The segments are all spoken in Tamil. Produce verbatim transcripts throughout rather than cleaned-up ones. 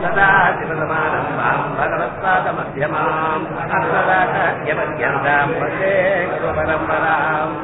सदा शिवसमारम्भाम् भगवत्पादमध्यमाम् अस्मदाचार्यपर्यन्ताम् वन्दे गुरुपरम्पराम्.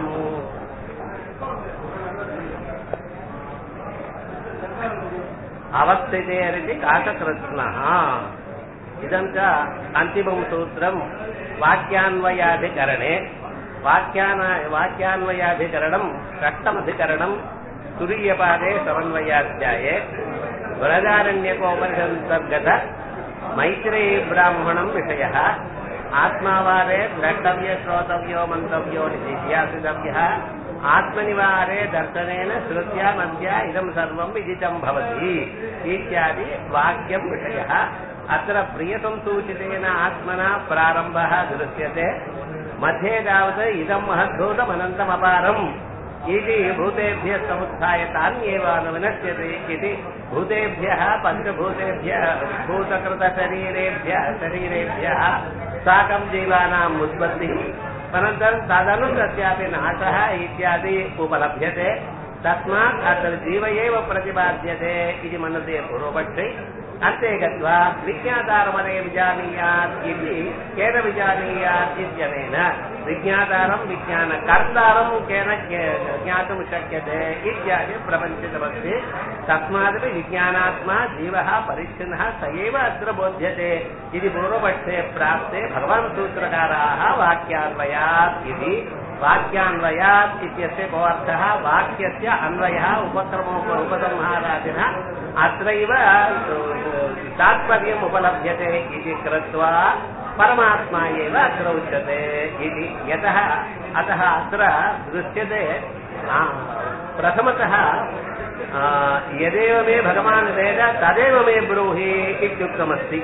अवस्थितेरिति काककृत्स्नः. इदं च अन्तिमं सूत्रं वाक्यान्वयाधिकरणे. वाक्यान वाक्यान्वयाधिकरणं षष्ठमधिकरणं तुरीयपादे समन्वयाध्याये बृहदारण्यकोपनिषदन्तर्गत मैत्रेयी ब्राह्मणं विषयः. आत्मावारे द्रष्टव्य श्रोतव्यो मन्तव्यो जिज्ञासितव्यः. आत्मनिवारे दर्शनेन श्रुत्या मध्या इदं सर्वं विदितं भवति इत्यादि वाक्यं विषयः. अत्र प्रियसंसूचितेन आत्मना प्रारम्भः दृश्यते. मध्ये तावत् इदं महद्भूतमनन्तमपारम् इति भूतेभ्यः समुत्थाय तान्येवानुविनश्यते इति भूतेभ्यः पञ्चभूतेभ्यः भूतकृतशरीरेभ्यः शरीरेभ्यः साकं जीवानाम् उत्पत्तिः अनन्तरं तदनुसृत्यापि नाशः इत्यादि उपलभ्यते. तस्मात् अत्र जीव एव प्रतिपाद्यते इति मनसि पूर्वपक्षे. अन्ते गत्वा विज्ञातारमने विजानीयात् इति केन विजानीयात् इत्यनेन विज्ञातारं विज्ञानकर्तारं केन ज्ञातुं शक्यते इत्यादि प्रपञ्चितमस्ति. तस्मादपि विज्ञानात्मा जीवः परिच्छिन्नः स एव अत्र बोध्यते इति पूर्वपक्षे प्राप्ते भगवान् सूत्रकाराः वाक्यान्वयात् इति. वाक्यान्वयात् इत्यस्य को अर्थः? वाक्यस्य अन्वयः उपक्रमोप उपसंहारादिना अत्रैव तात्पर्यम् उपलभ्यते इति कृत्वा परमात्मा एव अत्र उच्यते इति. यतः अतः अत्र दृश्यते प्रथमतः यदेव मे भगवान् वेद तदेव मे ब्रूहि इत्युक्तमस्ति.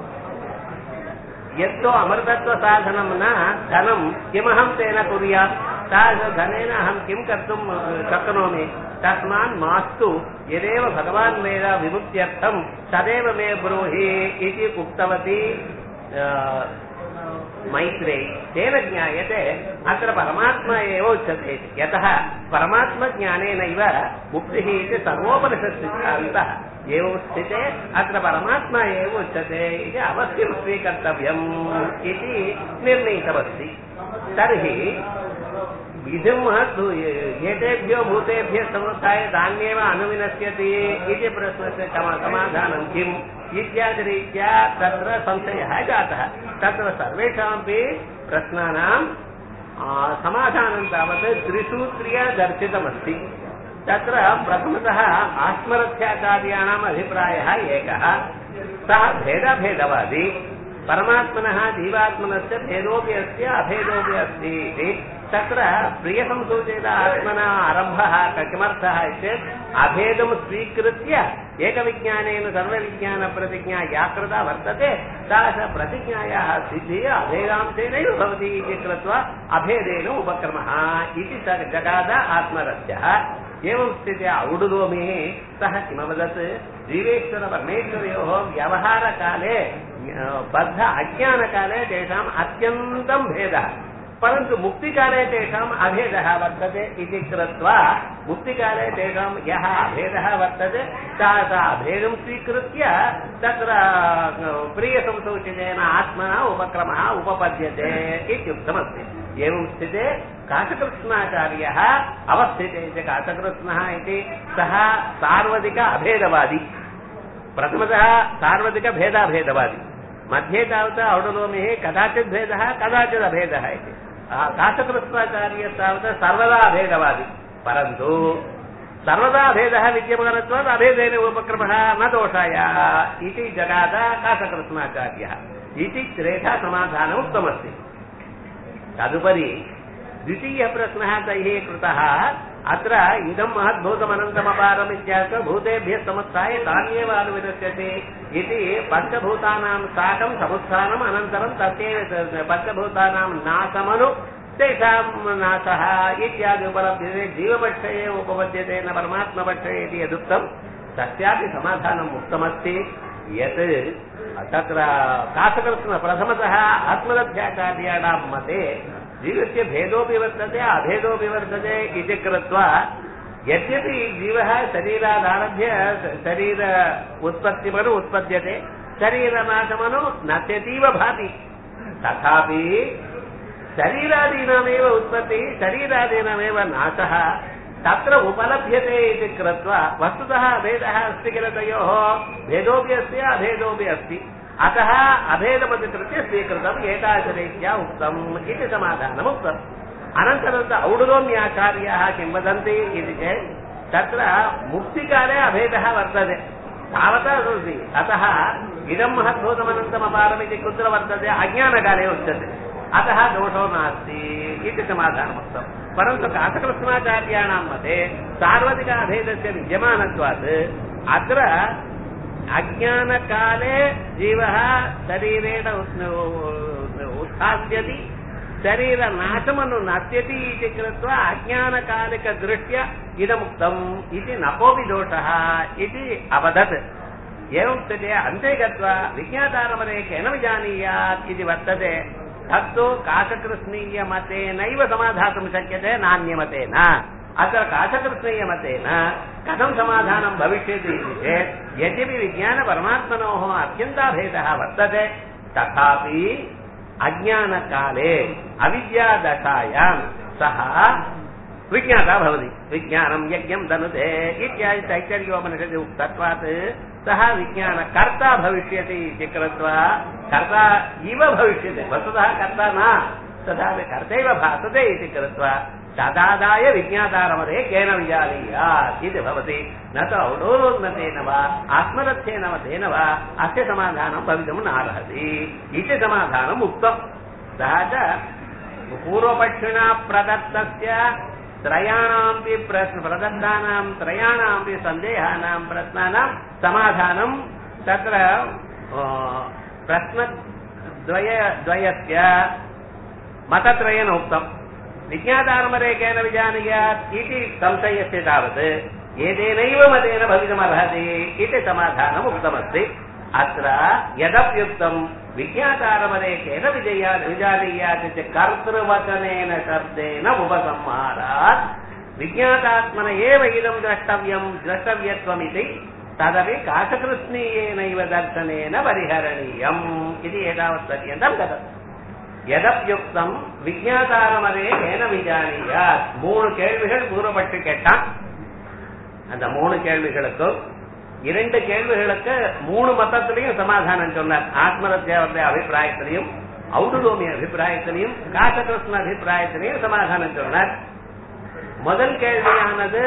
यत्तो अमृतत्वसाधनं न धनं किमहं तेन कुर्यात्, धनेन अहं किं कर्तुं शक्नोमि, तस्मान् मास्तु यदेव भगवान् वेद विमुक्त्यर्थं तदेव मे ब्रूहि इति उक्तवती मैत्रेयी. तेन ज्ञायते अत्र परमात्मा एव उच्यते. यतः परमात्मज्ञानेनैव मुक्तिः इति सर्वोपनिषत् सिद्धान्तः. एवं स्थिते अत्र परमात्मा एव उच्यते इति अवश्यं स्वीकर्तव्यम् इति निर्णीतमस्ति. तर्हि इदं एतेभ्यो भूतेभ्यः समुत्थाय तान्येव अनुविनश्यति इति प्रश्नस्य समाधानं किम् इत्यादिरीत्या तत्र संशयः जातः. तत्र सर्वेषामपि प्रश्नानां समाधानं तावत् त्रिसूत्र्या दर्शितमस्ति. तत्र प्रथमतः आत्मरक्षाचार्याणाम् अभिप्रायः एकः. सः भेदभेदवादी. परमात्मनः जीवात्मनश्च भेदोऽपि अस्ति अभेदोऽपि अस्ति इति. तत्र प्रियसंसूचित आत्मना आरम्भः किमर्थः चेत् अभेदं स्वीकृत्य एकविज्ञानेन सर्वविज्ञानप्रतिज्ञा या कृता वर्तते ताः प्रतिज्ञायाः सिद्धिः अभेदांशेनैव भवति इति कृत्वा अभेदेन उपक्रमः इति जगाद आत्मरस्यः. एवं स्थिते औडुलोमिः सः किमवदत्? जीवेश्वर परमेश्वरयोः व्यवहारकाले बद्ध अज्ञानकाले तेषाम् अत्यन्तं भेदः, परन्तु मुक्तिकाले तेषाम् अभेदः वर्तते इति कृत्वा मुक्तिकाले तेषां यः अभेदः वर्तते सः अभेदं स्वीकृत्य तत्र प्रियसंसूचितेन आत्मना उपक्रमः उपपद्यते इत्युक्तमस्ति. एवं स्थिते काशकृष्णाचार्यः अवस्थिते इति काशकृष्णः इति सः सार्वधिक अभेदवादी. प्रथमतः सार्वधिकभेदाभेदवादी. मध्ये तावत् औडलोमिः कदाचित् भेदः कदाचित् अभेदः इति. काशकृष्णाचार्यः तावत् सर्वदा अभेदवादी. परन्तु सर्वदा अभेदः विद्यमानत्वात् अभेदेन उपक्रमः न दोषाय इति जगाद काशकृष्णाचार्यः इति त्रेधा समाधानम् उक्तमस्ति. तदुपरि द्वितीयः प्रश्नः तैः कृतः. अत्र इदं महद्भूतमनन्तमपारम् इत्याख्य भूतेभ्यः समुत्थाय तान्येव अनुविनश्यति इति पञ्चभूतानां साकं समुत्थानम् अनन्तरं तस्यैव पञ्चभूतानां नाशमनु तेषां नाशः इत्यादि उपलभ्यते. जीवपक्षे एव उपपद्यते न परमात्मपक्षे इति यदुक्तं तस्यापि समाधानम् उक्तमस्ति. यत् तत्र काशकृष्ण प्रथमतः आत्मरक्षाचार्याणां मते जीवस्य भेदोऽपि वर्तते अभेदोऽपि वर्तते इति कृत्वा यद्यपि जीवः शरीरादारभ्य शरीर उत्पत्तिमनु उत्पद्यते शरीरनाशमनु नश्यतीव भाति तथापि शरीरादीनामेव उत्पत्तिः शरीरादीनामेव नाशः तत्र उपलभ्यते इति कृत्वा वस्तुतः भेदः अस्ति किल तयोः भेदोऽपि अस्ति अभेदोऽपि अस्ति अतः अभेदमधिकृत्य स्वीकृतम् एतादृशरीत्या उक्तम् इति समाधानम् उक्तम् अनन्तरं औडुरोम्याचार्याः किं वदन्ति इति चेत् तत्र मुक्तिकाले अभेदः वर्तते तावता अस्ति अतः इदं महद्भूतमनन्तमपारमिति कुत्र वर्तते अज्ञानकाले उच्यते अतः दोषो नास्ति इति समाधानमुक्तम् परन्तु काशकृष्णाचार्याणां मते सार्वत्रिक अभेदस्य विद्यमानत्वात् अत्र अज्ञानकाले जीवः शरीरेण उत्थास्यति शरीरनाशमनु नश्यति इति कृत्वा अज्ञानकालिकदृष्ट्या इदमुक्तम् इति न कोऽपि दोषः इति अवदत् एवं स्थिते अन्ते गत्वा विज्ञातारमरे केन विजानीयात् इति वर्तते तत्तु काशकृष्णीयमतेनैव समाधातुं शक्यते नान्यमतेन अत्र काशकृष्णीयमतेन कथं समाधानं भविष्यति इति चेत् यद्यपि विज्ञानपरमात्मनोः अत्यन्ताभेदः वर्तते तथापि अज्ञानकाले अविद्यादशायां सः विज्ञाता भवति विज्ञानं यज्ञं दनुते इत्यादि तैत्तरीयोपनिषदि उक्तत्वात् सः विज्ञानकर्ता भविष्यति इति कृत्वा कर्ता इव भविष्यति वस्तुतः कर्ता न तथापि कर्तैव भासते इति कृत्वा तदादाय विज्ञातारमरे केन विजानीयात् इति भवति न तु औडोरोन्नतेन वा आत्मरथ्येन मतेन वा अस्य समाधानं भवितुं नार्हति इति समाधानम् उक्तम् सः च पूर्वपक्षिणा प्रदत्तस्य त्रयाणामपि प्रश्न प्रदत्तानां त्रयाणामपि सन्देहानां प्रश्नानां समाधानं तत्र प्रश्नद्वय द्वयस्य मतत्रयेन उक्तम् विज्ञातारमरे केन विजानीयात् इति संशयस्य तावत् एतेनैव मतेन भवितुमर्हति इति समाधानम् उक्तमस्ति अत्र यदप्युक्तम् विज्ञातारमरे केन विजयात् विजानीयात् इति कर्तृवचनेन शब्देन उपसंहारात् विज्ञातात्मन एव इदं द्रष्टव्यं द्रष्टव्यत्वमिति तदपि काशकृष्णीयेनैव दर्शनेन परिहरणीयम् इति एतावत्पर्यन्तं गतम् यदप्युक्तம் விஞ்ஞாதாரமரே கேன விஜானியாத் மூணு கேள்விகள் கூறப்பட்டு கேட்டான் அந்த மூணு கேள்விகளுக்கும் இரண்டு கேள்விகளுக்கு மூணு மதத்திலையும் சமாதானம் சொன்னார் ஆத்மரத்யாவுடைய அபிப்பிராயத்திலையும் ஔடுலோமிய அபிப்பிராயத்திலையும் காசகிருஷ்ண அபிப்பிராயத்திலையும் சமாதானம் சொன்னார் முதல் கேள்வியானது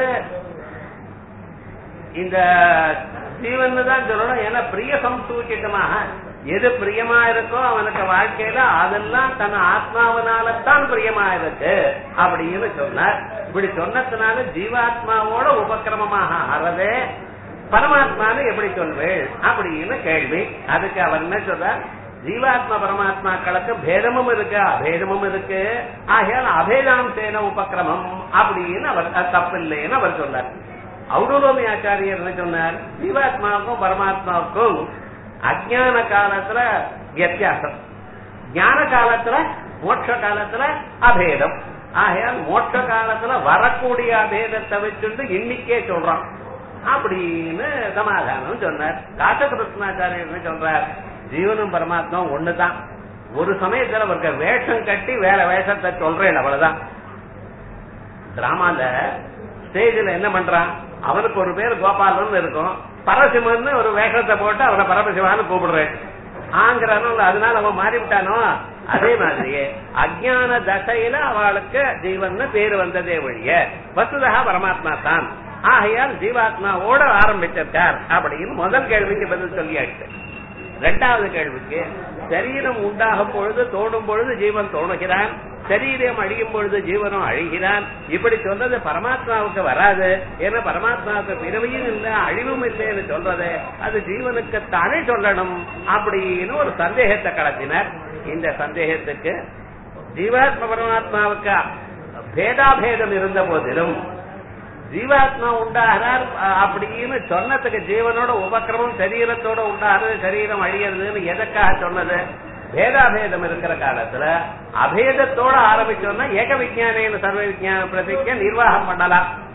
இந்த ஜீவன் தான் சொல்லணும் ஏன்னா பிரிய சம்சூச்சிதமாக எது பிரியமா இருக்கோ அவனுக்கு வாழ்க்கையில அதெல்லாம் தன் ஆத்மாவனால்தான் பிரியமா இருக்கு அப்படின்னு சொன்னார் இப்படி சொன்னதுனால ஜீவாத்மாவோட உபக்கிரமமாக ஆறதே பரமாத்மான்னு எப்படி சொல்வேள் அப்படின்னு கேள்வி அதுக்கு அவர் என்ன சொல்றார் ஜீவாத்மா பரமாத்மாக்களுக்கு பேதமும் இருக்கு அபேதமும் இருக்கு ஆகையால் அபேதாம்சேன உபக்கிரமம் அப்படின்னு அவர் தப்பில்லைன்னு அவர் சொன்னார் ஔடுலோமி ஆச்சாரியர் என்ன சொன்னார் ஜீவாத்மாவுக்கும் பரமாத்மாவுக்கும் அஜ்ஞான காலத்துல வித்தியாசம் ஞான காலத்துல மோட்ச காலத்துல அபேதம் ஆகையால் மோட்ச காலத்துல வரக்கூடிய அபேதத்தை வச்சுட்டு இன்னைக்கே சொல்றான் அப்படின்னு சமாதானம் சொன்னார் காசகிருஷ்ணாச்சாரியர் என்ன சொல்றார் ஜீவனும் பரமாத்மாவும் ஒண்ணுதான் ஒரு சமயத்துல அவருக்கு வேஷம் கட்டி வேற வேஷத்தை சொல்றேன் அவ்வளவுதான் டிராமால ஸ்டேஜ்ல என்ன பண்றான் அவனுக்கு ஒரு பேர் கோபாலன் இருக்கும் பரசிவன் ஒரு வேஷத்தை போட்டு அவனை பரமசிவான்னு கூப்பிடுறேன் ஆங்கிறானோ அதனால அவன் மாறிவிட்டானோ அதே மாதிரியே அஜ்ஞான தசையில அவளுக்கு ஜீவன் பேரு வந்ததே ஒழிய வசுதா பரமாத்மா தான் ஆகையால் ஜீவாத்மாவோட ஆரம்பிச்சிருக்கார் அப்படின்னு முதல் கேள்விக்கு பதில் சொல்லியாச்சு இரண்டாவது கேள்விக்கு சரீரம் உண்டாகும் பொழுது தோடும் பொழுது ஜீவன் தோணுகிறான் சரீரம் அழியும் பொழுது ஜீவனும் அழிகிறான் இப்படி சொல்றது பரமாத்மாவுக்கு வராது ஏன்னா பரமாத்மாவுக்கு பிறவியும் இல்லை அழிவும் இல்லைன்னு சொல்றது அது ஜீவனுக்கு தானே சொல்லணும் அப்படின்னு ஒரு சந்தேகத்தை கடத்தினார் இந்த சந்தேகத்துக்கு ஜீவாத்மா பரமாத்மாவுக்கு பேதாபேதம் இருந்த போதிலும் ஜீவாத்மா உண்டாகிறார் அப்படின்னு சொன்னதுக்கு ஜீவனோட உபக்கிரமம் சரீரத்தோட உண்டாகிறது சரீரம் அழியறதுன்னு எதற்காக சொன்னது பேதாபேதம் இருக்கிற காலத்துல அபேதத்தோட ஆரம்பிச்சோம்னா ஏக விஞ்ஞான சர்வ விஞ்ஞான பிரதிக்க நிர்வாகம் பண்ணலாம்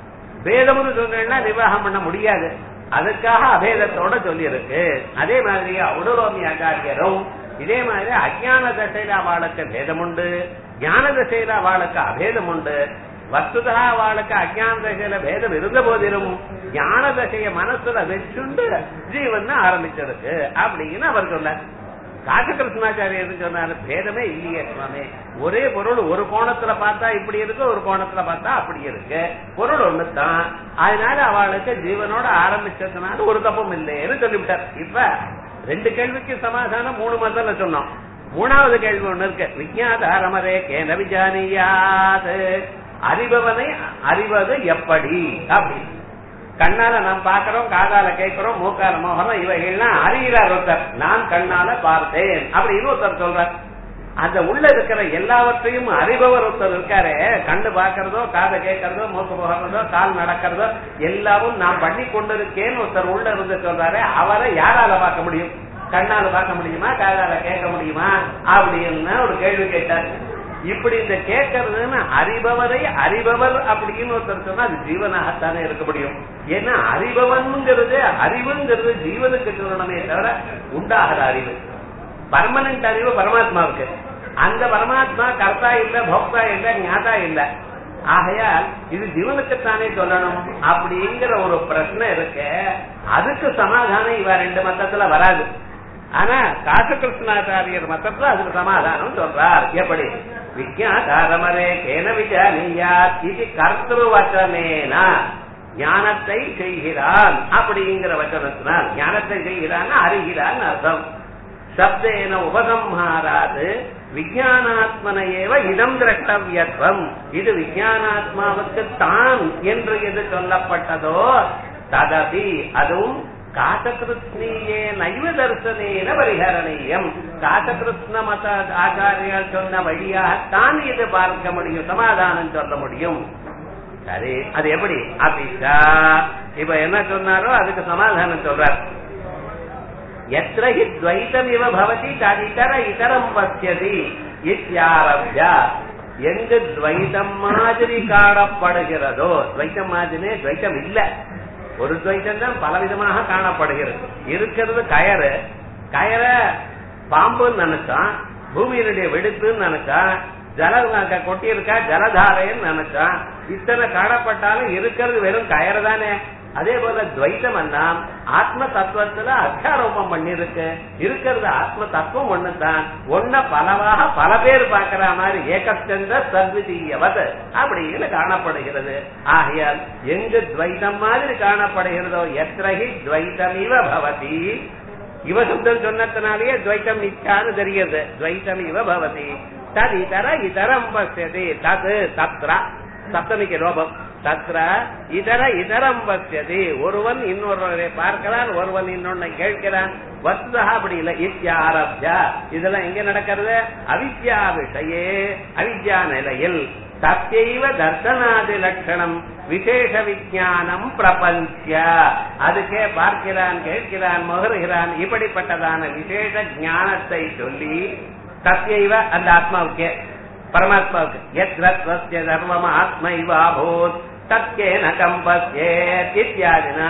பேதம்னு சொன்னா நிர்வாகம் பண்ண முடியாது. அதுக்காக அபேதத்தோட சொல்லி இருக்கு. அதே மாதிரி உடலோமி ஆச்சாரியரும் இதே மாதிரி அஜான தசையில அவளுக்கு பேதம் உண்டு, ஞான தசையில அவளுக்கு அபேதம் உண்டு. வஸ்துதா அவளுக்கு அஜான தசையில பேதம் இருந்த போதிலும் ஞான தசைய மனசுல வச்சுண்டு ஜீவன் ஆரம்பிச்சிருக்கு அப்படின்னு அவர் சொல்ல. காசகிருஷ்ணாச்சாரியர் சொன்னாரு, பேதமே இல்லையே சுவாமி, ஒரே பொருள் ஒரு கோணத்துல பார்த்தா இப்படி இருக்கு, ஒரு கோணத்துல பார்த்தா அப்படி இருக்கு, பொருள் ஒண்ணுதான். அதனால அவளுக்கு ஜீவனோட ஆரம்பிச்சதுனால ஒரு தப்பும் இல்லைன்னு சொல்லிவிட்டார். இப்ப ரெண்டு கேள்விக்கு சமாதானம் மூணு மதத்துல சொன்னோம். மூணாவது கேள்வி ஒண்ணு இருக்கு, விஞ்ஞாதாரமரே கேன விஜானியாது, அறிபவனை அறிவது எப்படி அப்படின்னு. கண்ணால நாம் பாக்கிறோம், காதால கேட்கிறோம், மூக்கால மோகரம், இவைகள்லாம் அறிகிறார் ஒருத்தர், நான் கண்ணால பார்த்தேன் அப்படின்னு ஒருத்தர் சொல்றார். அந்த உள்ள இருக்கிற எல்லாவற்றையும் அறிபவர் ஒருத்தர் இருக்காரு. கண்ணு பாக்கிறதோ, காதை கேட்கறதோ, மூக்கு போகிறதோ, கால் நடக்கிறதோ எல்லாரும் நான் பண்ணி கொண்டிருக்கேன்னு ஒருத்தர் உள்ள இருந்து சொல்றாரு. அவரை யாரால பார்க்க முடியும்? கண்ணால பார்க்க முடியுமா, காதால கேட்க முடியுமா அப்படின்னு ஒரு கேள்வி கேட்டார். இப்படி இந்த கேட்கறதுன்னு அறிபவரை அறிபவர் அப்படின்னு ஒருத்தர் சொன்னா அது ஜீவனாகத்தானே இருக்க முடியும். ஏன்னா அறிபவன்ங்கிறது அறிவுங்கிறது ஜீவனுக்கு சொல்லணுமே தவிர உண்டாகிற அறிவு. பர்மனன்ட் அறிவு பரமாத்மாவுக்கு. அந்த பரமாத்மா கர்த்தா இல்ல, போக்தா இல்ல, ஞாதா இல்ல. ஆகையால் இது ஜீவனுக்குத்தானே சொல்லணும் அப்படிங்கிற ஒரு பிரச்சனை இருக்கு. அதுக்கு சமாதானம் இவ ரெண்டு மத்தத்துல வராது. ஆனா காசகிருஷ்ணாச்சாரியர் மத்தத்துல அதுக்கு சமாதானம் சொல்றார். எப்படி? விஞ்ஞாதாரமரே கேன விஜானியாத் இது கர்த்தவச்சனேனா, ஞானத்தை செய்கிறான் அப்படிங்கிற வச்சனத்தினால் ஞானத்தை செய்கிறான் அறிகிறான் அர்த்தம். சப்தேன உபசம்ஹாராது விஞ்ஞானாத்மனையேவ இதம் திரஷ்டவியத்வம், இது விஞ்ஞானாத்மாவுக்கு தான் என்று எது சொல்லப்பட்டதோ ததபி அதுவும் காசகிருஷ்ணியே நைவ தர்சனேன பரிஹரணீயம், காசகிருஷ்ண மத ஆச்சாரியால் சொன்ன வழியாகத்தான் இது பார்க்க முடியும், சமாதானம் சொல்ல முடியும். சரி, அது எப்படி அப்படின்னா இப்ப என்ன சொன்னாரோ அதுக்கு சமாதானம் சொல்றார். எத்திர ஹி துவைதம் இவ பவதி ததிதர இதரம் பஸ்யதி இத்யாரப்யா, எங்கு துவைதம் மாதிரி காணப்படுகிறதோ, துவைதம் மாதிரி துவைதம் இல்ல, ஒரு துவைத்தம் தான் பலவிதமாக காணப்படுகிறது. இருக்கிறது கயறு, கயற பாம்புன்னு நினைச்சான், பூமியினுடைய வெடிப்புன்னு நினைச்சான், ஜல கொட்டி இருக்கா ஜலதாரைன்னு நினைச்சான். இத்தனை காணப்பட்டாலும் இருக்கிறது வெறும் கயறு தானே. அதே போல துவைத்தம் எல்லாம் ஆத்ம தத்துவத்துல அத்தியாரோபம் பண்ணிருக்கு. இருக்கிறது ஆத்ம தத்துவம் ஒண்ணுதான், ஒன்ன பலவாக பல பேர் பாக்குற மாதிரி ஏகச்சந்த சத்விதீயவது அப்படின்னு காணப்படுகிறது. ஆகையால் எங்கு துவைத்தம் மாதிரி காணப்படுகிறதோ எத்திரஹி துவைத்தம் இவ பவதி, இவ சுத்தம் சொன்னதுனாலேயே துவைத்தம் நிச்சான்னு தெரியுது. துவைத்தம் இவ பவதி தது இதர இதரம் பசியது, தது தத்ர சப்தமிக்கு ரோபம், தத்ர இதர இதரம் பசியது, ஒருவன் இன்னொருவரை பார்க்கிறான், ஒருவன் இன்னொன்னை கேட்கிறான். வஸ்துதா அப்படி இல்லை. இத்யாரப்யா, இதெல்லாம் எங்க நடக்கிறது? அவித்யா விஷயே, அவித்யா நிலையில். தத்தைவ தர்சனாதி லட்சணம் விசேஷ விஞ்ஞானம் பிரபஞ்ச, அதுக்கே பார்க்கிறான், கேட்கிறான், முகருகிறான், இப்படிப்பட்டதான விசேஷ ஞானத்தை சொல்லி தத்தைவ அந்த ஆத்மாவுக்கே பரமாத்மாவுக்கு யத்ரத்வஸ்ய தர்மம் ஆத்மைவாபூத் தத்கேன கம்பஸ்யேத் இத்யாதினா,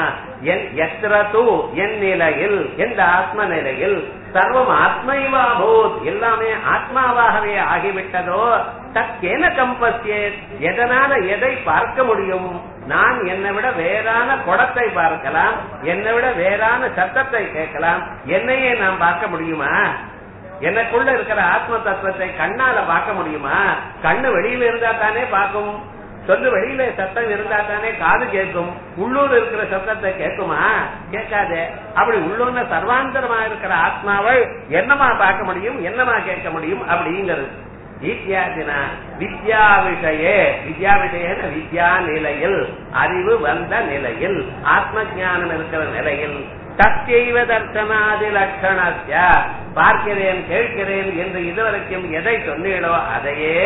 யத்ர தூ என் நிலையில், எந்த ஆத்ம நிலையில் சர்வம் ஆத்மைவாபூத் எல்லாமே ஆத்மாவாகவே ஆகிவிட்டதோ தத்கேன கம்பஸ்யேத் எதனால எதை பார்க்க முடியும்? நான் என்னை விட வேறான குடத்தை பார்க்கலாம், என்னை விட வேறான சத்தத்தை கேட்கலாம், என்னையே நான் பார்க்க முடியுமா? எனக்குள்ள இருக்கிற ஆத்ம தத்துவத்தை கண்ணால பார்க்க முடியுமா? கண்ணு வெளியில இருந்தா தானே பார்க்கும், சொல்லு வெளியில சத்தம் இருந்தா தானே காது கேட்கும், உள்ளூர் இருக்கிற சத்தத்தை கேட்குமா? கேட்காதே. அப்படி உள்ளூர்ல சர்வாந்தரமா இருக்கிற ஆத்மாவை என்னமா பார்க்க முடியும், என்னமா கேட்க முடியும் அப்படிங்கிறது. வித்யாதினா வித்யா விஷயே, வித்யா விஷய வித்யா நிலையில், அறிவு வந்த நிலையில், ஆத்ம ஞானம் இருக்கிற நிலையில், தத்தைவ தர்சனாதி லட்சணஸ்ய பார்க்கிறேன் கேட்கிறேன் என்று இதுவரைக்கும் எதை சொன்னீங்களோ அதையே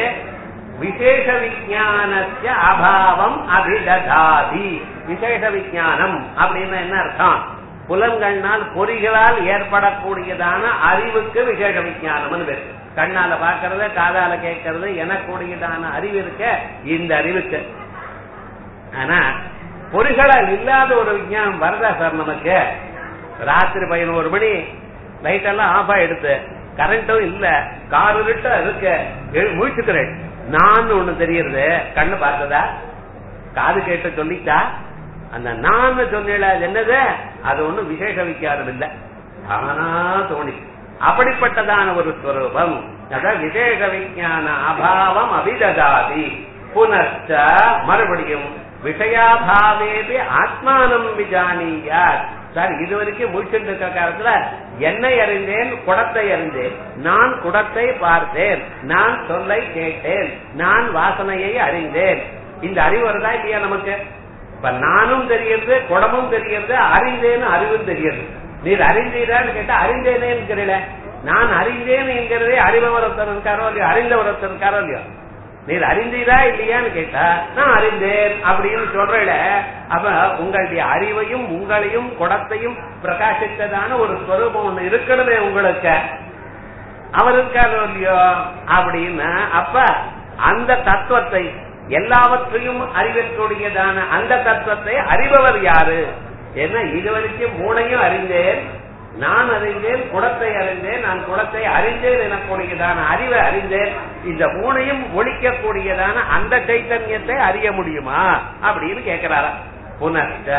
விசேஷ விஞ்ஞானஸ்ய அபாவம் அபிததாதி. விசேஷ விஞ்ஞானம் அப்படின்னு என்ன அர்த்தம்? புலன்கள்னால் பொறிகளால் ஏற்படக்கூடியதான அறிவுக்கு விசேஷ விஞ்ஞானம் பேரு. கண்ணால பாக்கிறது, காதால கேட்கறது எனக்கூடியதான அறிவு இருக்க இந்த அறிவுக்கு. ஆனா பொறிகளால் இல்லாத ஒரு விஞ்ஞானம் வருதா சார் நமக்கு? ராத்திரி பதினோரு மணி லைட் எல்லாம் ஆஃப் ஆயிடுத்து, கரண்டும் இல்ல, கார் இருட்டா இருக்கு, முழிச்சுக்கிறேன். நான் ஒண்ணு தெரியறது, கண்ணு பார்த்ததா, காது கேட்டு சொல்லிட்டா, அந்த நான் சொன்ன என்னது அது ஒண்ணும் விசேஷ விக்காரம் இல்ல, தானா தோணி. அப்படிப்பட்டதான ஒரு ஸ்வரூபம். அதான் விசேஷ விஞ்ஞான அபாவம் அபிததாதி. புனச்ச மறுபடியும் விஷயாபாவேபி ஆத்மானம் விஜானியார். சார் இதுவரைக்கும் முடிச்சுட்டு இருக்க காலத்துல என்னை அறிந்தேன், குடத்தை அறிந்தேன், நான் குடத்தை பார்த்தேன், நான் சொல்லை கேட்டேன், நான் வாசனையை அறிந்தேன். இந்த அறிவு வருதா இல்லையா நமக்கு? இப்ப நானும் தெரியுது, குடமும் தெரியுது, அறிந்தேன்னு அறிவும் தெரியுது. நீர் அறிந்தீரான்னு கேட்டா அறிந்தேனேன்னு தெரியல. நான் அறிந்தேன் என்கிறதே அறிபவர் ஒருத்தர் இருக்காரோ இல்லையோ, அறிந்தவர் ஒருத்தர் இருக்காரோ இல்லையோ. நீர் அறிந்தீரா இல்லையான்னு கேட்டா நான் அறிந்தேன் அப்படின்னு சொல்றேன். அப்ப உங்களுடைய அறிவையும் உங்களையும் குடத்தையும் பிரகாசித்ததான ஒரு ஸ்வரூபம் ஒண்ணு இருக்கணுமே உங்களுக்கு. அவர் இருக்காரோ இல்லையோ அப்படின்னு. அப்ப அந்த தத்துவத்தை, எல்லாவற்றையும் அறிவக்கூடியதான அந்த தத்துவத்தை அறிபவர் யாரு? ஏன்னா இதுவரைக்கும் மூணையும் அறிந்தேன், நான் அறிந்தேன், குடத்தை அறிந்தேன், நான் குடத்தை அறிந்தேன் எனக்கூடியதான அறிவை அறிந்தேன். இந்த மூணையும் ஒழிக்கக்கூடியதான அந்த சைத்தன்யத்தை அறிய முடியுமா அப்படின்னு கேட்கிறாரா. புனச்ச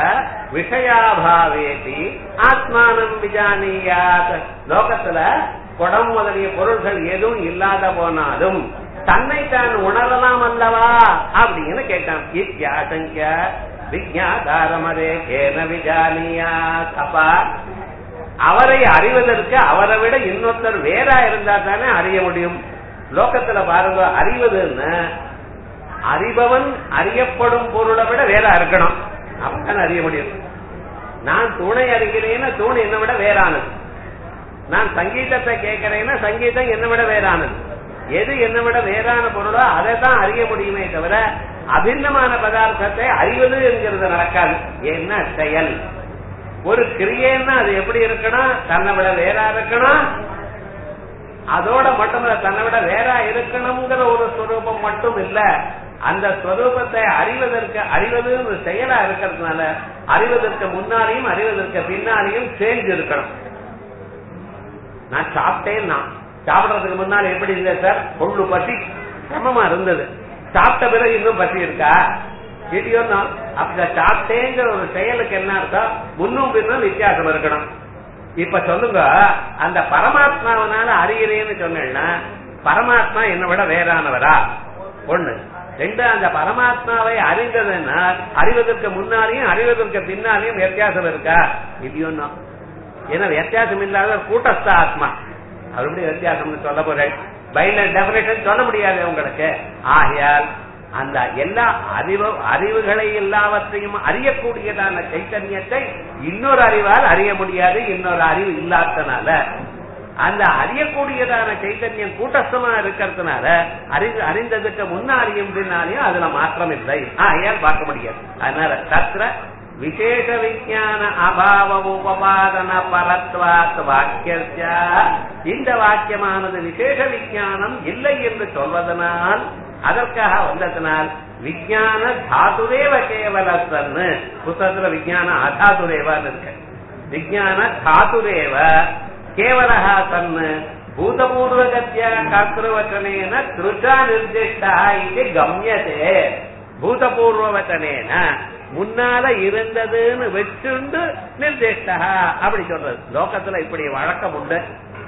விஷயாபாவேதி ஆத்மானம் விஜானியாத். லோகத்துல குடம் முதலிய பொருள்கள் எதுவும் இல்லாத போனாலும் தன்னை தான் உணரலாம் அல்லவா அப்படின்னு கேட்டான். இத்யாசங்க விஜ்ஞாதாரமதே கேன விஜானியாத். அப்பா அவரை அறிவதற்கு அவரை விட இன்னொருத்தர் வேறா இருந்தா தானே அறிய முடியும். லோகத்துல பாருங்க, அறிவதுன்னு அறிபவன் அறியப்படும் பொருளை விட வேறா இருக்கணும், அப்பதான் அறிய முடியும். நான் தூணை அறிகிறேன்னா தூண் என்னை விட வேறானது, நான் சங்கீதத்தை கேட்கிறேன்னா சங்கீதம் என்னை விட வேறானது. எது என்னை விட வேறான பொருளோ அதை தான் அறிய முடியுமே தவிர அபிண்ணமான பதார்த்தத்தை அறிவது என்கிறது நடக்காது. என்ன செயல், ஒரு கிரியைன்னா அது எப்படி இருக்கணும், தன்னை விட வேறா இருக்கணும். அதோட மட்டும் தன்னை விட வேறா இருக்கணுங்கிற ஒரு ஸ்வரூபம் மட்டும் இல்ல, அந்த ஸ்வரூபத்தை அறிவதற்கு அறிவது ஒரு செயலா இருக்கிறதுனால அறிவதற்கு முன்னாடியும் அறிவதற்கு பின்னாடியும் சேஞ்ச் இருக்கணும். நான் சாப்பிட்டேன், நான் சாப்பிடறதுக்கு முன்னால எப்படி இருந்த சார், கொள்ளு பசி சமமா இருந்தது, சாப்பிட்ட பிறகு இன்னும் பசி இருக்கா? அப்ப சாப்பிட்டேங்கிற ஒரு செயலுக்கு என்ன அர்த்தம், முன்னும் பின்னும் வித்தியாசம் இருக்கணும். இப்ப சொல்லுங்க, அந்த பரமாத்மாவனால அறிகிறேன்னு சொன்னா பரமாத்மா என்னை விட வேறானவரா? ஒண்ணு. ரெண்டு, அந்த பரமாத்மாவை அறிந்ததுன்னா அறிவதற்கு முன்னாலேயும் அறிவதற்கு பின்னாலேயும் வித்தியாசம் இருக்கா? இது ஒன்னும். ஏன்னா வித்தியாசம் இல்லாத கூட்டஸ்த ஆத்மா, அப்படி வித்தியாசம் சொல்ல போறேன், பைனரி டெபினேஷன் சொல்ல முடியாது உங்களுக்கு. ஆகையால் அந்த எல்லா அறிவு அறிவுகளை எல்லாவற்றையும் அறியக்கூடியதான சைத்தன்யத்தை இன்னொரு அறிவால் அறிய முடியாது, இன்னொரு அறிவு இல்லாதனால. அந்த அறியக்கூடியதான சைத்தன்யம் கூட்டஸ்தமா இருக்கிறதுனால அறிவு அறிந்ததுக்கு முன்னாடியும் பின்னாலையும் அதுல மாற்றம் இல்லை, ஆகையால் பார்க்க முடியாது. அதனால தத்ர விசேஷ விஞ்ஞான அபாவ உபபாதன பரத்வாத் வாக்கிய, இந்த வாக்கியமானது விசேஷ விஞ்ஞானம் இல்லை என்று சொல்வதனால், அதற்காக வந்ததனால் விஞ்ஞான தாதுரேவ கேவலத்தன்னு புத்தகத்துல விஞ்ஞான அதாதுரேவான்னு இருக்கு. விஞ்ஞான தாதுரேவ கேவலஹா தன்னு பூதபூர்வகத்ய கர்த்தவச்சனேன திருச்சா நிர்திஷ்டா இது கம்யதே. பூதபூர்வவச்சனேன முன்னால இருந்ததுன்னு வச்சுண்டு நிர்திஷ்டா அப்படி சொல்றது. லோகத்துல இப்படி வழக்கம் உண்டு.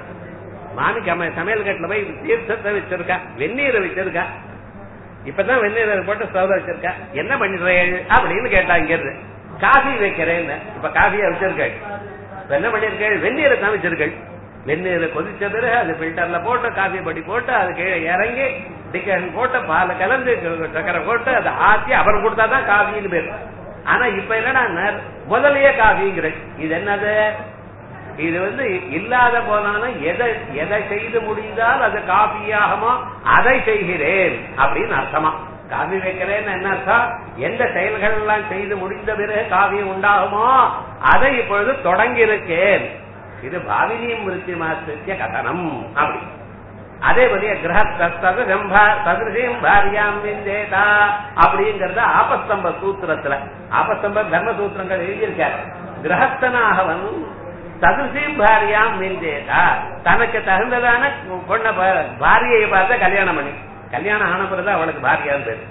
மாணிக்க சமையல் கட்டுல போய் தீர்த்தத்தை வச்சிருக்கா, வெந்நீரை வச்சிருக்கா, இப்பதான் வெந்நீரை போட்டு ஸ்டவ் வச்சிருக்கா, என்ன பண்ணிடுறேன் அப்படின்னு கேட்டா, இங்க இருந்து காஃபி வைக்கிறேன்னு. இப்ப காஃபியா வச்சிருக்கேன், என்ன பண்ணிருக்கேன், வெந்நீரை தான் வச்சிருக்கேன். வெந்நீரை கொதிச்சது அது பில்டர்ல போட்டு காஃபி படி போட்டு அது கீழே இறங்கி டிகேஷன் போட்டு பால் கலந்து சக்கரை போட்டு அதை ஆத்தி அப்புறம் கொடுத்தாதான் காஃபின்னு பேரு. ஆனா இப்ப என்னடா முதலையே காஃபிங்கிற, இது என்னது, இது வந்து இல்லாத போனாலும் எதை எதை செய்து முடிந்தால் அது காஃபியாகுமோ அதை செய்கிறேன் அப்படின்னு அர்த்தமா. காஃபி வைக்கிறேன்னு என்ன அர்த்தம், எந்த செயல்கள் எல்லாம் செய்து முடிந்த பிறகு காஃபி உண்டாகுமோ அதை இப்பொழுது தொடங்கி இருக்கேன். இது பாவினியும் விருத்தி மாத்திய கதனம். அப்படி அதே போல கிரகஸ்தம் சதுரியம் பாரியாம் விந்தேதா அப்படிங்கறத ஆபஸ்தம்ப சூத்திரத்துல ஆபஸ்தம்ப தர்ம சூத்திரங்கள் எழுதியிருக்காரு. கிரகஸ்தனாகவன் சதுரியம் பாரியாம் விந்தேதா தனக்கு தகுந்ததான பொண்ண பாரியை பார்த்த கல்யாணம் பண்ணி கல்யாணம் ஆன பிறகு அவளுக்கு பாரியான்னு பேரு.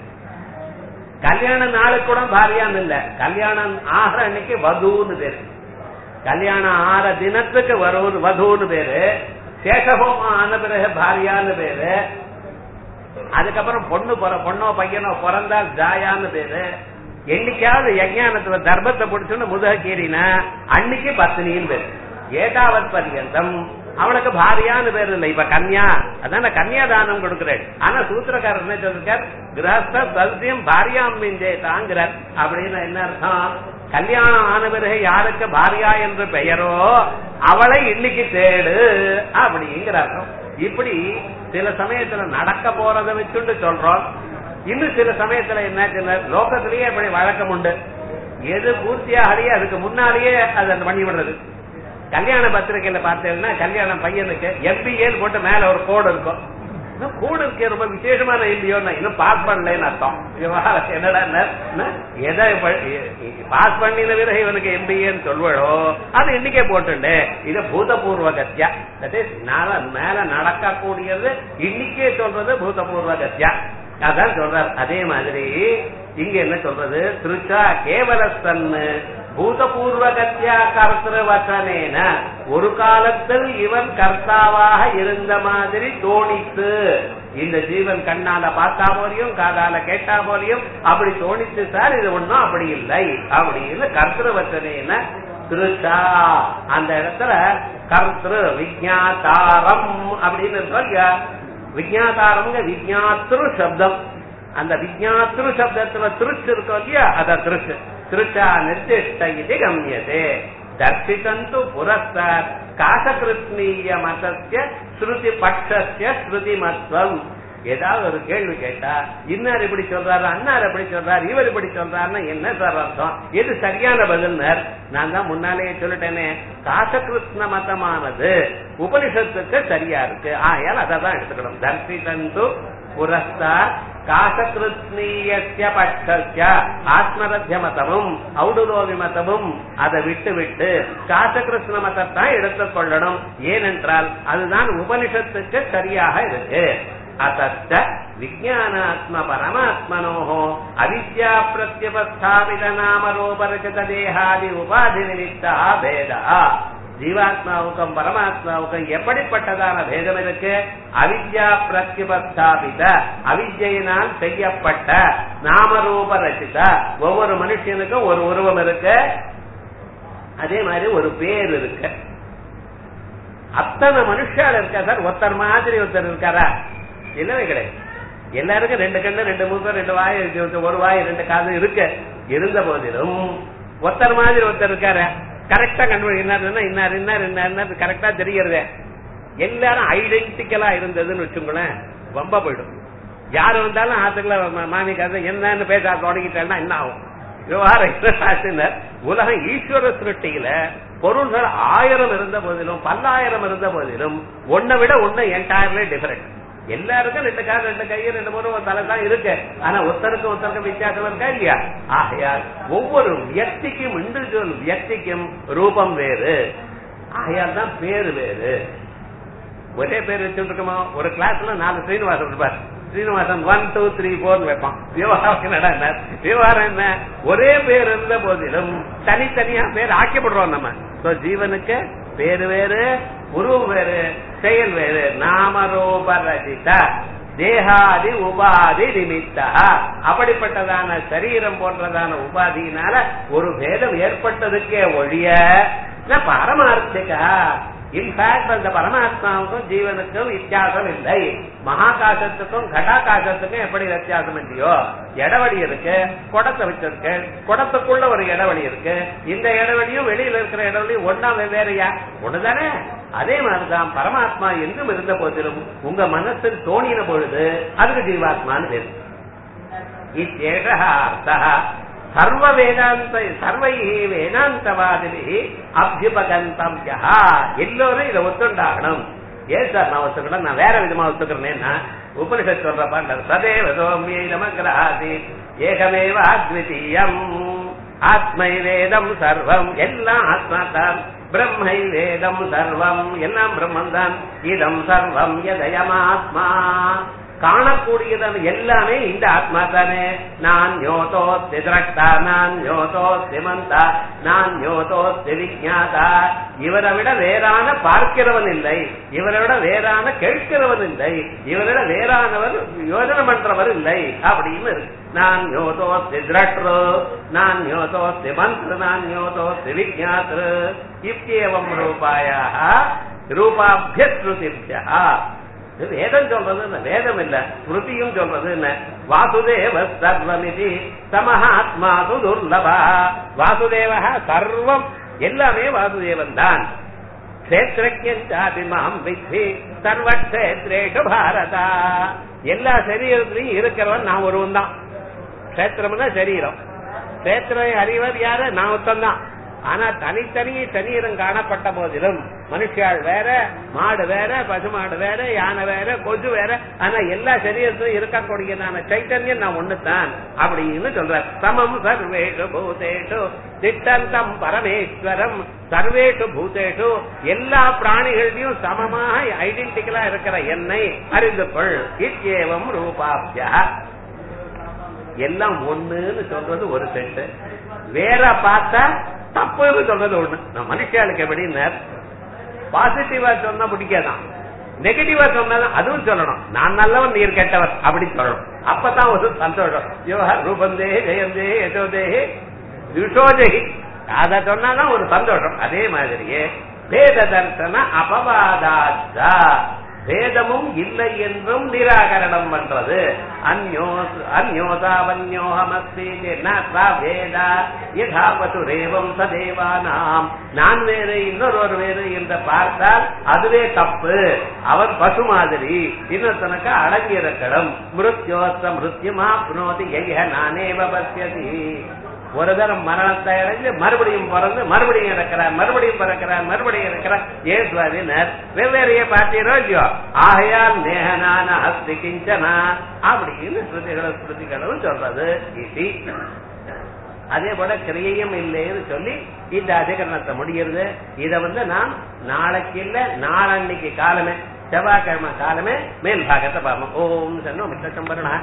கல்யாண நாளுக்கு கூட பாரியான்னு இல்ல, கல்யாணம் ஆகிற அன்னைக்கு வதுன்னு பேரு. கல்யாணம் ஆற தினத்துக்கு வரும் வதுன்னு பேரு. சேஷபோமம் ஆன பிறகு பாரியான்னு பேரு. அதுக்கப்புறம் பொண்ணு பொண்ணோ பையனோ பிறந்தால் ஜாயான்னு பேரு. என்னைக்காவது யஜ்ஞானத்துல தர்மத்தை பிடிச்சுன்னு முதுக கீறினா அன்னைக்கு பத்னின்னு பேரு. ஏதாவது பர்யந்தம் அவனுக்கு பாரியான்னு பேர் இல்லை. இப்ப கன்யா அதான கன்யாதானம் கொடுக்கிறேன். ஆனா சூத்திரக்காரர் என்ன சொல்லிருக்கார், கிரகஸ்த சத்தியம் பாரியாம் தாங்கிறார். அப்படின்னு என்ன அர்த்தம், கல்யாணம் ஆன பிறகு யாருக்கு பாரியா என்று பெயரோ அவளை இன்னைக்கு தேடு அப்படிங்கிற அர்த்தம். இப்படி சில சமயத்துல நடக்க போறதை வச்சுட்டு சொல்றோம். இன்னும் சில சமயத்துல என்ன லோகத்திலேயே இப்படி வழக்கம் உண்டு. எது பூர்த்தியாகலையே அதுக்கு முன்னாலேயே அதை பண்ணி விடுறது. கல்யாண பத்திரிகையில பார்த்தேன்னா கல்யாணம் பையனுக்கு எம்பிஏன்னு போட்டு மேல ஒரு கோடு இருக்கும். கோடு இருக்க ரொம்ப விசேஷமான இல்லையோ இன்னும் பாஸ் பண்ணலன்னு அர்த்தம். என்னடா எதை பாஸ் பண்ணின பிறகு இவனுக்கு எம்பிஏன்னு சொல்வடோ அது இன்னைக்கே போட்டு இது பூதபூர்வ கத்தியா. மேல நடக்கக்கூடியது இன்னைக்கே சொல்றது பூதபூர்வ கத்தியா. அதான் சொல்றார். அதே மாதிரி இங்க என்ன சொல்றது, திருச்சா கேவலஸ்தன்னு பூதபூர்வ கத்தியா கர்த்தவச்சனேன ஒரு காலத்தில் இவன் கர்த்தாவாக இருந்த மாதிரி தோணித்து. இந்த ஜீவன் கண்ணால பார்த்தா போலியும் காதால கேட்டா போலியும் அப்படி தோணித்து சார், இது ஒண்ணும் அப்படி இல்லை அப்படின்னு கர்த்தவச்சனேன திருச்சா. அந்த இடத்துல கர்த்திரு விஜ்ஞாதாரம் அப்படின்னு சொல்லியா. விஜ்ஞாதாரம் விஜ்ஞாத்ரு சப்தம். அந்த விஜ்ஞாத்ரு சப்தத்துல திருச்சு இருக்கும் இல்லையா, அத திருச்சு திருச்சா நிர்திஷ்ட இது கம்யதே. தர்சிதந்து புரஸ்தாத் காசகிருத்னீய மதஸ்ய ஸ்ருதி பட்சஸ்ய ஸ்ருதி மத்வம். ஏதாவது ஒரு கேள்வி கேட்டா இன்னார் இப்படி சொல்றாரு, அன்னார் இப்படி சொல்றாரு, இவர் இப்படி சொல்றாருன்னா என்ன சார் அர்த்தம், எது சரியான பதில்? நான் தான் முன்னாலேயே சொல்லிட்டேனே, காசகிருஷ்ண மதமானது உபனிஷத்துக்கு சரியா இருக்கு, ஆயால் அதை தான் எடுத்துக்கணும். தர்சிதந்து புரஸ்தாத் காசகிருத்னீய பட்சஸ்ய ஆத்மரத்ய மதமும் ஔடுரோவி மதமும் அதை விட்டு விட்டு காசகிருஷ்ண மதத்தான் எடுத்துக்கொள்ளணும். ஏனென்றால் அதுதான் உபனிஷத்துக்கு சரியாக இருக்கு. அத்த விஜயானாத்ம பரமாத்மனோ அவித்யா பிரத்யபஸ்தாபித நாமரோபரித தேகாதி உபாதி நிமித்தா பேதா. ஜீவாத்மாவுக்கும் பரமாத்மாவுக்கும் எப்படிப்பட்டதான பேதம் இருக்கு? அவித்யா பிரத்யபஸ்தாபித அவித்யினால் செய்யப்பட்ட நாமரூப ரசித. ஒவ்வொரு மனுஷனுக்கும் ஒரு உருவம் இருக்கு, அதே மாதிரி ஒரு பேர் இருக்கு. அத்தனை மனுஷால் இருக்கா சார்? ஒருத்தர் மாதிரி ஒருத்தர் இருக்காரா? இல்லவே கிடையாது. எல்லாருக்கும் ரெண்டு கண்ணு, ரெண்டு மூக்கு, ரெண்டு வாய் இருக்கு, ஒரு வாய் ரெண்டு காது இருக்கு. இருந்த போதிலும் ஒருத்தர் மாதிரி ஒருத்தர் இருக்காரு. கரெக்டா கண்டுபிடிக்கிறாருன்னா இன்னார் இன்னார் இன்னார் கரெக்டா தெரிகிறது. எல்லாரும் ஐடென்டிக்கலா இருந்ததுன்னு வச்சுங்களேன், வம்பா போயிடும். யாரு வந்தாலும் ஆத்துக்குள்ள மாமி கதை என்னன்னு பேச தொடங்கிட்டேன்னா என்ன ஆகும்? விவகாரம் உலகம் ஈஸ்வர சிருஷ்டியில பொருள்கள் ஆயிரம் இருந்த போதிலும் பல்லாயிரம் இருந்த போதிலும் ஒன்னை விட ஒன்னு என்டையர்லி டிஃபரெண்ட். எல்லாருக்கும் ரெண்டு கால் ரெண்டு கை ரெண்டு மூணு தலை தான் இருக்கு. ஆனா ஒருத்தருக்கு ஒருத்தருக்கு வித்தியாசம் இருக்கா இல்லையா? ஆகையால் ஒவ்வொரு வியக்திக்கும் இண்டிவிஜுவல் வியக்திக்கும் ரூபம் வேறு, ஆகையால் தான் பேரு வேறு. ஒரே பேர் வச்சுட்டு இருக்கோமா? ஒரு கிளாஸ்ல நாலு ஸ்ரீனிவாசன் இருப்பார். Srinivasan one two three four வைப்பான். விவகாரம் என்ன? விவகாரம் என்ன? ஒரே பேர் இருந்த போதிலும் தனித்தனியா பேர் ஆக்கப்படுறோம் நம்ம. ஜீவனுக்கு பேரு வேறு, உருவம் வேறு, செயல் வேறு. நாமரூப ரசித தேகாதி உபாதி நிமித்தா. அப்படிப்பட்டதான சரீரம் போன்றதான உபாதியினால ஒரு பேதம் ஏற்பட்டதுக்கே ஒழிய பரமார்த்திகா. இன்ஃபேக்ட் அந்த பரமாத்மாவுக்கும் ஜீவனுக்கும் வித்தியாசம் இல்லை. மகாகாசத்துக்கும் கடாகாசத்துக்கும் எப்படி வித்தியாசம் இல்லையோ, இடவெளி இருக்கு, குடத்தை வச்சிருக்கு, குடத்துக்குள்ள ஒரு இடவெளி இருக்கு. இந்த இடவெளியும் வெளியில இருக்கிற இடவெளியும் ஒன்னா வெவ்வேறையா? ஒண்ணுதானே. அதே மாதிரிதான் பரமாத்மா எங்கும் இருந்த போதிலும் உங்க மனசில் தோணின பொழுது அதுக்கு ஜீவாத்மான்னு பேரு. இத்தேஷா சர்வ வேதாந்த சர்வை வேதாந்தவாதி அபியுபகந்தவ்யா. எல்லோரும் இதை ஒத்துண்டாகணும். ஏன் சார் நான் ஒத்துக்கிறேன், நான் வேற விதமா ஒத்துக்கிறேன்னா உபனிஷத் சொல்றப்ப சதேவ சோமியை நமக்ராதி ஏகமேவ அத்விதீயம் ஆத்மை வேதம் சர்வம் எல்லாம் ஆத்மா தான், பிரம்மை வேதம் சர்வம் எல்லாம் பிரம்மன் தான், இதம் சர்வம் எதயமாத்மா காணக்கூடியதான எல்லாமே இந்த ஆத்மா தானே. நான் யோதோ திரக்தா நான் யோதோ திமந்தா நான் யோதோ விஜாதா, இவரை விட வேறான பார்க்கிறவன் இல்லை, இவரை விட வேறான கேட்கிறவன் இல்லை, இவரை விட வேறானவர் யோஜனை பண்றவர் இல்லை அப்படின்னு இருக்கு. நான் யோதோ திரக்ரு நான் யோதோ திமந்த்ரு நான் யோதோ விஜாத்ரு இத்தியேவம் ரூபாயாக ரூபாபிய ஸ்ருதிப்யா. வேதம் சொல்றது வேதம் இல்ல, ஸ்மிருதியும் சொல்றது என்ன, வாசுதேவ சர்வமிதி சமஹாத்மா துர்லபா. வாசுதேவ சர்வம் எல்லாமே வாசுதேவன் தான். கஷேத்ரஜாபிமாம் வித்தி சர்வக்ஷேத்ரேஷு பாரதா. எல்லா சரீரத்திலையும் இருக்கிறவன் நான் ஒருவன் தான். கஷேத்திரம்னா சரீரம், கஷேத்திரை அறிவர் யாரு, நான் ஒருத்தன் தான். ஆனா தனித்தனி சரீரம் காணப்பட்ட போதிலும் மனுஷாள் வேற, மாடு வேற, பசுமாடு வேற, யானை வேற, கொசு வேற, ஆனா எல்லா சரீரத்திலும் இருக்கக்கூடியதான சைத்தன்யம் நான் ஒண்ணுதான் அப்படின்னு சொல்ற. சமம் சர்வேஷு பூதேஷு திட்டந்தம் பரமேஸ்வரம் சர்வேஷு பூதேஷு எல்லா பிராணிகளையும் சமமாக ஐடென்டிக்கலா இருக்கிற என்னை அறிந்து கொள். இத்யேவம் ரூபாப்யா. எல்லாம் ஒண்ணுன்னு சொல்றது ஒரு செட்டு, வேற பார்த்தா தப்புன்னு சொல்றது ஒண்ணு. நம்ம மனுஷாளுக்கு எப்படின்னு பாசிட்டிவா சொன்னா பிடிக்காதான், நெகட்டிவா சொன்னாதான் அதுவும் சொல்லணும். நான் நல்லவன் நீர் கெட்டவர் அப்படி சொல்லணும், அப்பதான் ஒரு சந்தோஷம். யோகர் ரூபந்தே ஜெயந்தே யசோதே யுஷோஜகி அத சொன்னாதான் ஒரு சந்தோஷம். அதே மாதிரியே வேத தர்சன அபவாதாச்சா, வேதமும் இல்லை என்றும் நிராகரணம் பண்றது. அந்யோதாவன்யோகமஸ்தேவம் சதேவானாம், நான் வேறு இன்னொரு வேறு என்று பார்த்தால் அதுவே தப்பு. அவன் பசு மாதிரி இன்னொருத்தனுக்கு அடங்கி இருக்கணும். மிருத்யோஸ்த மிருத்யுமா புனோதி யைஹ நானேவ பஸ்யதி. ஒரு தரம் மரணத்தை அடைஞ்சு மறுபடியும் பிறந்து மறுபடியும் இறக்கிறார், மறுபடியும் பிறக்கிறார், மறுபடியும் இருக்கிறார். ஏசுவாதினர் வெவ்வேறைய பார்த்தீரோ இல்லையோ, ஆகையால் நேகனான அஸ்தி கிஞ்சனா அப்படின்னு ஸ்ருதிகளும் ஸ்ருதிகளும் சொல்றது இது. அதே போல கிரியையும் இல்லைன்னு சொல்லி இந்த அதிகரணத்தை முடிகிறது. இத வந்து நாம் நாளைக்கு இல்ல நாளன்னைக்கு காலமே செவ்வாய்க்கிழமை காலமே மேல் பாகத்தை பார்ப்போம். ஓம் சன்னோ மிச்சம்பரணா